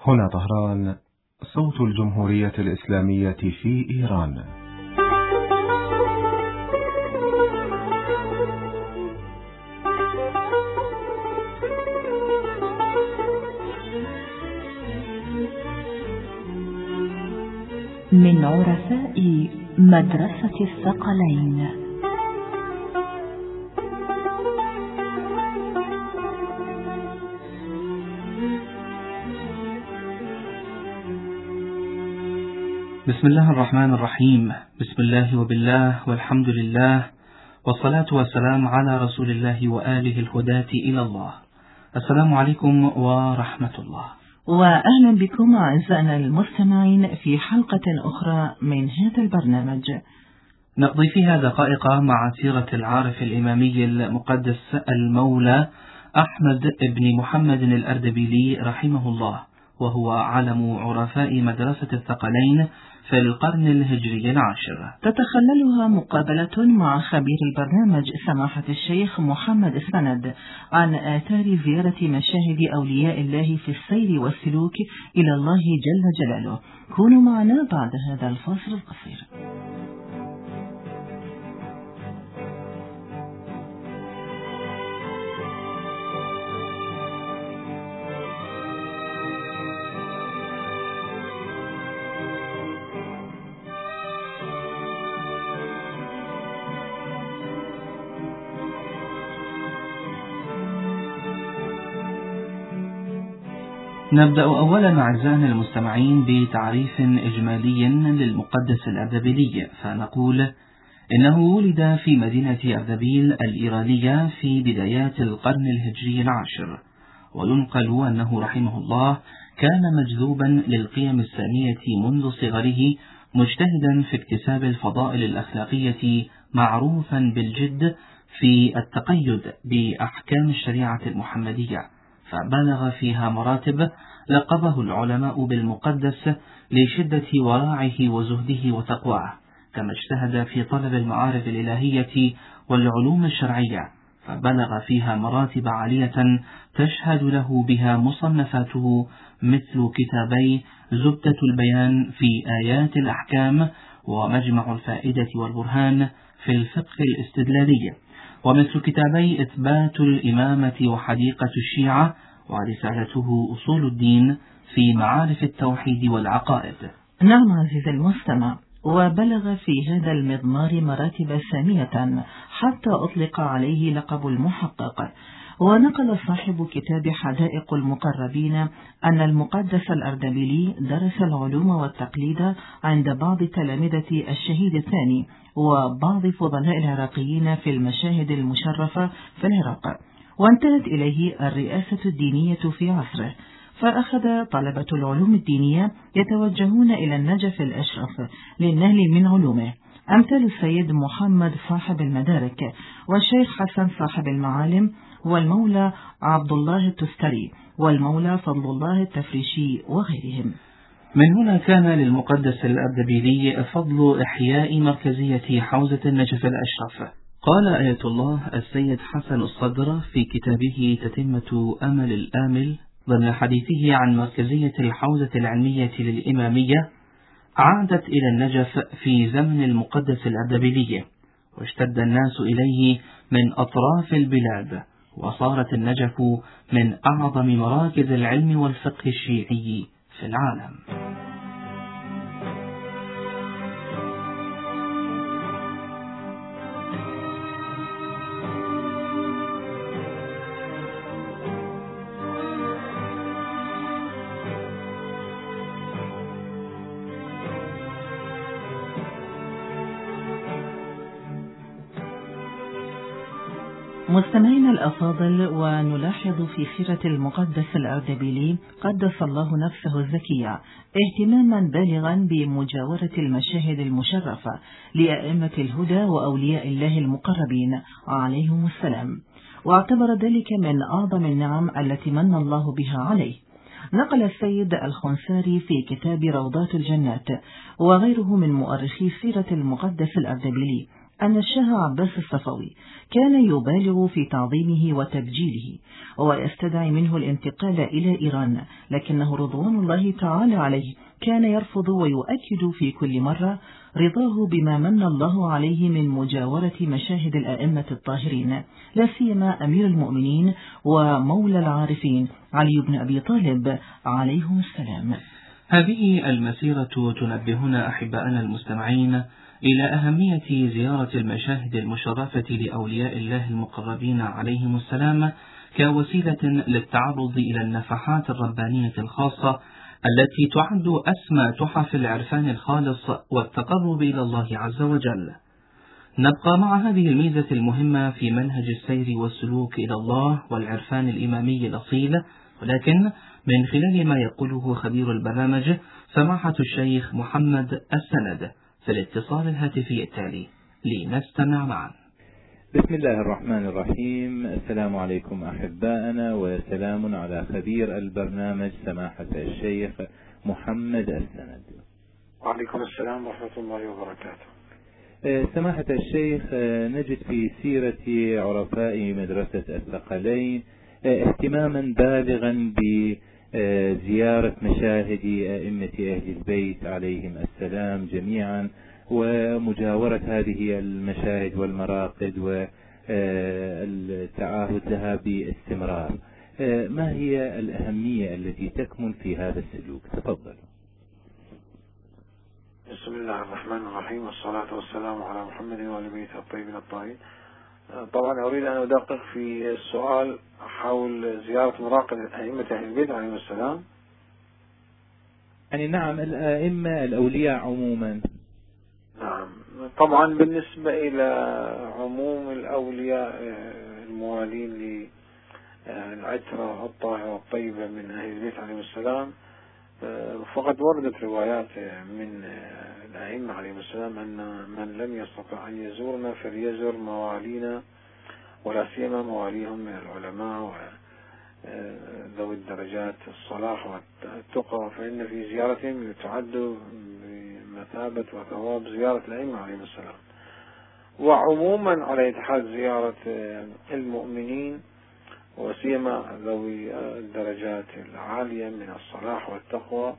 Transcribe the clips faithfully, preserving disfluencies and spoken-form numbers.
هنا طهران، صوت الجمهورية الإسلامية في إيران. من عرفاء مدرسة الثقلين. بسم الله الرحمن الرحيم. بسم الله وبالله والحمد لله والصلاة والسلام على رسول الله وآله الهداة إلى الله. السلام عليكم ورحمة الله، وأهلا بكم أعزائنا المستمعين في حلقة أخرى من هذا البرنامج نقضي فيها دقائق مع سيرة العارف الإمامي المقدس المولى أحمد بن محمد الأردبيلي رحمه الله، وهو علم عرفاء مدرسة الثقلين في القرن الهجري العاشر. تتخللها مقابلة مع خبير البرنامج سماحة الشيخ محمد السند عن آثار زيارة مشاهد أولياء الله في السير والسلوك إلى الله جل جلاله. كونوا معنا بعد هذا الفاصل القصير. نبدأ أولا أعزائنا المستمعين بتعريف إجمالي للمقدس الأردبيلي، فنقول إنه ولد في مدينة أردبيل الإيرانية في بدايات القرن الهجري العاشر، وينقل أنه رحمه الله كان مجذوبا للقيم السامية منذ صغره، مجتهدا في اكتساب الفضائل الأخلاقية، معروفا بالجد في التقيد بأحكام الشريعة المحمدية، فبلغ فيها مراتب لقبه العلماء بالمقدس لشدة ورعه وزهده وتقواه، كما اجتهد في طلب المعارف الإلهية والعلوم الشرعية، فبلغ فيها مراتب عالية تشهد له بها مصنفاته، مثل كتابي زبدة البيان في آيات الأحكام، ومجمع الفائدة والبرهان في الفقه الاستدلالي، ومثل كتابي إثبات الإمامة وحديقة الشيعة، ورسالته أصول الدين في معارف التوحيد والعقائد. نعم عزيز المستمع، وبلغ في هذا المضمار مراتب سامية حتى أطلق عليه لقب المحقق. ونقل صاحب كتاب حدائق المقربين أن المقدس الأردبيلي درس العلوم والتقليد عند بعض تلامذة الشهيد الثاني وبعض فضلاء العراقيين في المشاهد المشرفة في العراق، وانتهت إليه الرئاسة الدينية في عصره، فأخذ طلبة العلوم الدينية يتوجهون إلى النجف الأشرف للنهل من علومه، أمثال السيد محمد صاحب المدارك، والشيخ حسن صاحب المعالم، والمولى عبد الله التستري، والمولى فضل الله التفريشي وغيرهم. من هنا كان للمقدس الأردبيلي فضل إحياء مركزية حوزة النجف الأشرف. قال آية الله السيد حسن الصدر في كتابه تتمة أمل الآمل ضمن حديثه عن مركزية الحوزة العلمية للإمامية: عادت إلى النجف في زمن المقدس الأردبيلي، واشتد الناس إليه من أطراف البلاد، وصارت النجف من أعظم مراكز العلم والفقه الشيعي في العالم. مستمعينا الأفاضل، ونلاحظ في سيرة المقدس الأردبيلي قدس الله نفسه الزكية اهتماما بالغا بمجاورة المشاهد المشرفة لأئمة الهدى وأولياء الله المقربين عليهم السلام، واعتبر ذلك من أعظم النعم التي من الله بها عليه. نقل السيد الخنساري في كتاب روضات الجنات وغيره من مؤرخي سيرة المقدس الأردبيلي أن الشاه عباس الصفوي كان يبالغ في تعظيمه وتبجيله ويستدعي منه الانتقال إلى إيران، لكنه رضوان الله تعالى عليه كان يرفض ويؤكد في كل مرة رضاه بما من الله عليه من مجاورة مشاهد الأئمة الطاهرين، لا سيما أمير المؤمنين ومولى العارفين علي بن أبي طالب عليهم السلام. هذه المسيرة تنبهنا أحباءنا المستمعين إلى أهمية زيارة المشاهد المشرفة لأولياء الله المقربين عليهم السلام كوسيلة للتعرض إلى النفحات الربانية الخاصة التي تعد أسمى تحف العرفان الخالص والتقرب إلى الله عز وجل. نبقى مع هذه الميزة المهمة في منهج السير والسلوك إلى الله والعرفان الإمامي الأصيل، ولكن من خلال ما يقوله خبير البرنامج سماحة الشيخ محمد السند في الاتصال الهاتفي التالي، لنستمع معا. بسم الله الرحمن الرحيم. السلام عليكم أحباءنا، وسلام على خبير البرنامج سماحة الشيخ محمد السند. وعليكم السلام ورحمة الله وبركاته. سماحة الشيخ، نجد في سيرة عرفاء مدرسة الثقلين اهتماما بالغا بزيارة مشاهد أئمة أهل البيت عليهم السلام جميعا، ومجاورة هذه المشاهد والمراقد والتعاهد لها باستمرار. ما هي الأهمية التي تكمن في هذا السلوك؟ تفضل. بسم الله الرحمن الرحيم، والصلاة والسلام على محمد وآل بيته الطيبين الطاهرين. طبعا أريد أن أدقق في السؤال حول زيارة مراقد أئمة أهل البيت عليهم السلام. يعني نعم، الأئمة الأولياء عموما. نعم، طبعا بالنسبة إلى عموم الأولياء الموالين للعترة الطاهرة الطيبة من أهل البيت عليهم السلام، فقد وردت روايات من الأئمة عليهم السلام أن من لم يستطع أن يزورنا فليزور موالينا، ولا سيما مواليهم من العلماء وذوي الدرجات الصلاح والتقى، فإن في زيارتهم يتعد بمثابة وثواب زيارة الأئمة عليهم السلام. وعموما على اتحاد زيارة المؤمنين وسيما ذوي الدرجات العالية من الصلاح والتقوى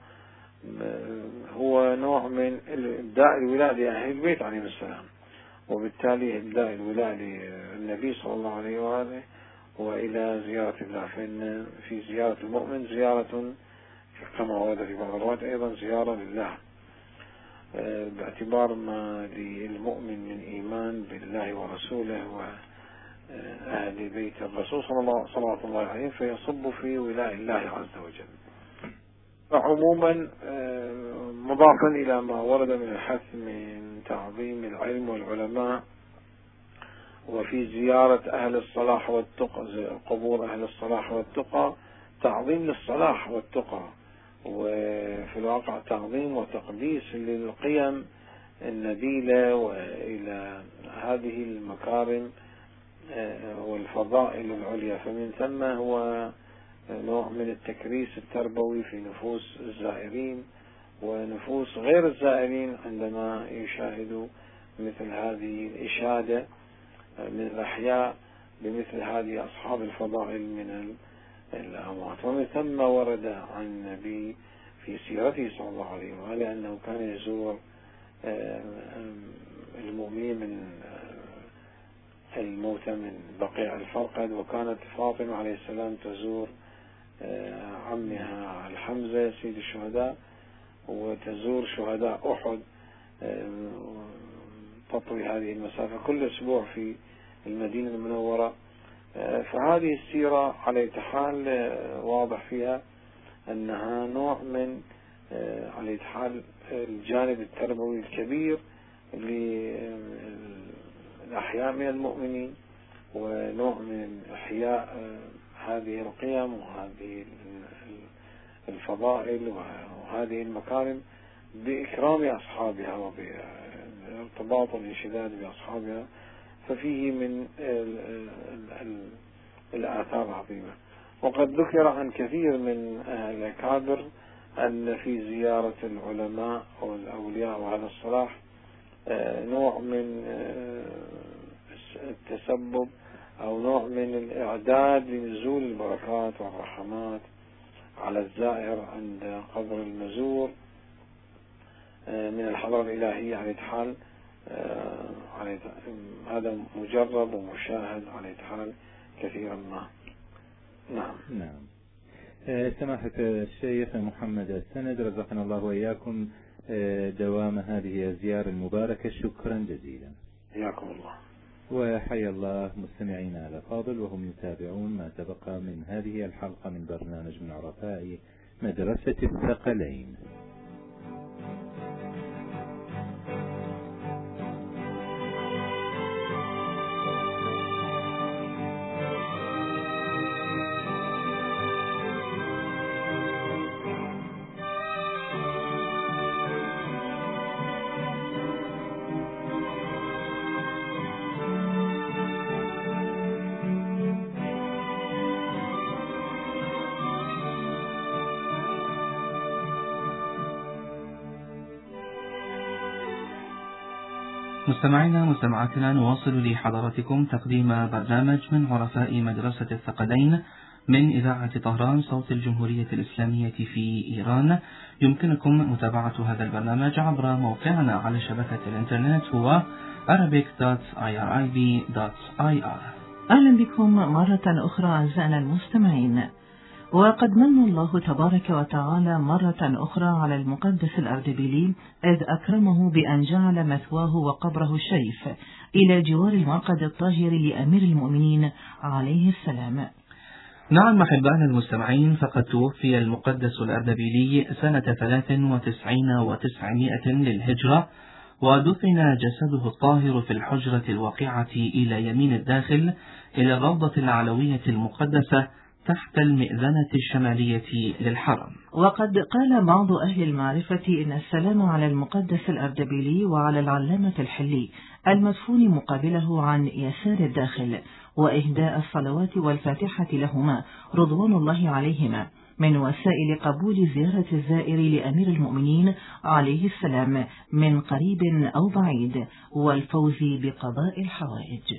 هو نوع من إبداء الولاء لأهل البيت عليهم السلام، وبالتالي إبداء الولاء للنبي صلى الله عليه وآله وإلى زيارة الله، فإن في زيارة المؤمن زيارة كما ورد في بعض الروايات أيضا زيارة لله، باعتبار ما للمؤمن من إيمان بالله ورسوله وأهل بيت الرسول صلى الله صلى الله عليه فيصب في ولاء الله عز وجل. فعموما مضافا إلى ما ورد من الحث من تعظيم العلم والعلماء، وفي زيارة أهل الصلاح والتقى قبور أهل الصلاح والتقى تعظيم للصلاح والتقى، وفي الواقع تعظيم وتقديس للقيم النبيلة وإلى هذه المكارم والفضائل العليا، فمن ثم هو نوع من التكريس التربوي في نفوس الزائرين ونفوس غير الزائرين عندما يشاهدوا مثل هذه الإشادة من الأحياء بمثل هذه أصحاب الفضائل من الأموات. ومن ثم ورد عن النبي في سيرته صلى الله عليه وآله أنه كان يزور المؤمنين من الموتى من بقيع الفرقد، وكانت فاطمة عليه السلام تزور عمها الحمزة سيد الشهداء، وتزور شهداء أحد، تطوي هذه المسافة كل أسبوع في المدينة المنورة. فهذه السيرة على حال واضح فيها أنها نوع من على حال الجانب التربوي الكبير للأحياء من المؤمنين، ونوع من إحياء هذه القيم وهذه الفضائل وهذه المكارم بإكرام أصحابها وبارتباط والانشداد بأصحابها، ففيه من الآثار العظيمة. وقد ذكر عن كثير من الأكابر أن في زيارة العلماء والأولياء وأهل الصلاح نوع من التسبب أو نوع من الإعداد لنزول البركات والرحمات على الزائر عند قبر المزور من الحضرة الإلهية على حال. هذا مجرب ومشاهد على حال كثيرا ما. نعم نعم. سماحة الشيخ محمد السند، رزقنا الله وإياكم دوام هذه الزيارة المباركة، شكرا جزيلا. حياكم الله. وحيا الله مستمعينا الأفاضل وهم يتابعون ما تبقى من هذه الحلقة من برنامج من عرفاء مدرسة الثقلين. مستمعينا مستمعاتنا، نواصل لحضراتكم تقديم برنامج من عرفاء مدرسة الثقلين من إذاعة طهران صوت الجمهورية الإسلامية في إيران. يمكنكم متابعة هذا البرنامج عبر موقعنا على شبكة الإنترنت هو arabic dot i r i b dot i r. أهلا بكم مرة أخرى أعزائنا المستمعين. وقد من الله تبارك وتعالى مرة أخرى على المقدس الأردبيلي إذ أكرمه بأن جعل مثواه وقبره الشريف إلى جوار المعقد الطاهر لأمير المؤمنين عليه السلام. نعم أحبائنا المستمعين، فقد توفي المقدس الأردبيلي سنة ثلاث وتسعين وتسعمائة للهجرة، ودفن جسده الطاهر في الحجرة الواقعة إلى يمين الداخل إلى الروضة العلوية المقدسة تحت المئذنة الشمالية للحرم. وقد قال بعض أهل المعرفة إن السلام على المقدس الأردبيلي وعلى العلامة الحلي المدفون مقابله عن يسار الداخل، وإهداء الصلوات والفاتحة لهما رضوان الله عليهما من وسائل قبول زيارة الزائر لأمير المؤمنين عليه السلام من قريب أو بعيد، والفوز بقضاء الحوائج.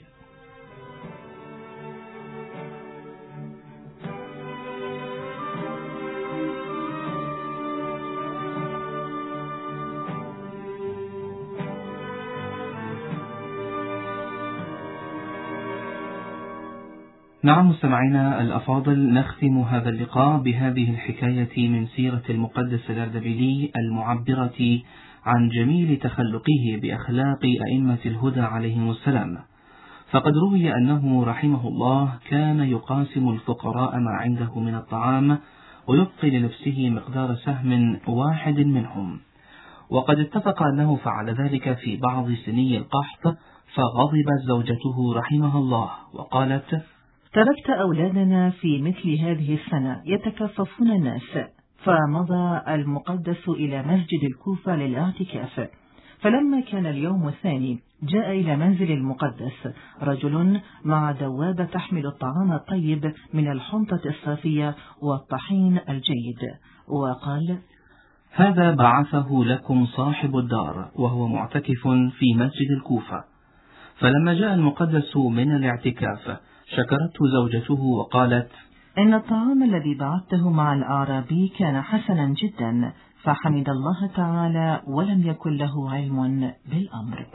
نعم مستمعينا الأفاضل، نختم هذا اللقاء بهذه الحكاية من سيرة المقدس الأردبيلي المعبرة عن جميل تخلقه بأخلاق أئمة الهدى عليهم السلام. فقد روي أنه رحمه الله كان يقاسم الفقراء ما عنده من الطعام ويبقي لنفسه مقدار سهم واحد منهم، وقد اتفق أنه فعل ذلك في بعض سني القحط، فغضبت زوجته رحمها الله وقالت: تركت أولادنا في مثل هذه السنة يتكففون الناس. فمضى المقدس إلى مسجد الكوفة للاعتكاف، فلما كان اليوم الثاني جاء إلى منزل المقدس رجل مع دوابة تحمل الطعام الطيب من الحنطة الصافية والطحين الجيد، وقال: هذا بعثه لكم صاحب الدار وهو معتكف في مسجد الكوفة. فلما جاء المقدس من الاعتكاف شكرته زوجته وقالت: إن الطعام الذي بعثته مع الأعرابي كان حسنا جدا، فحمد الله تعالى ولم يكن له علم بالأمر.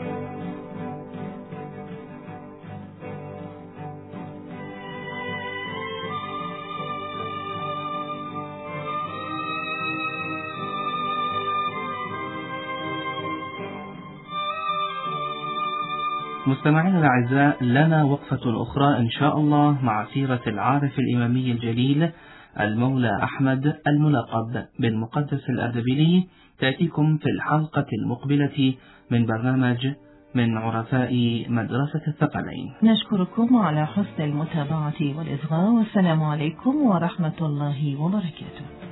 مستمعينا الأعزاء، لنا وقفة أخرى إن شاء الله مع سيرة العارف الإمامي الجليل المولى أحمد الملقب بالمقدس الأردبيلي، تأتيكم في الحلقة المقبلة من برنامج من عرفاء مدرسة الثقلين. نشكركم على حسن المتابعة والإصغاء، والسلام عليكم ورحمة الله وبركاته.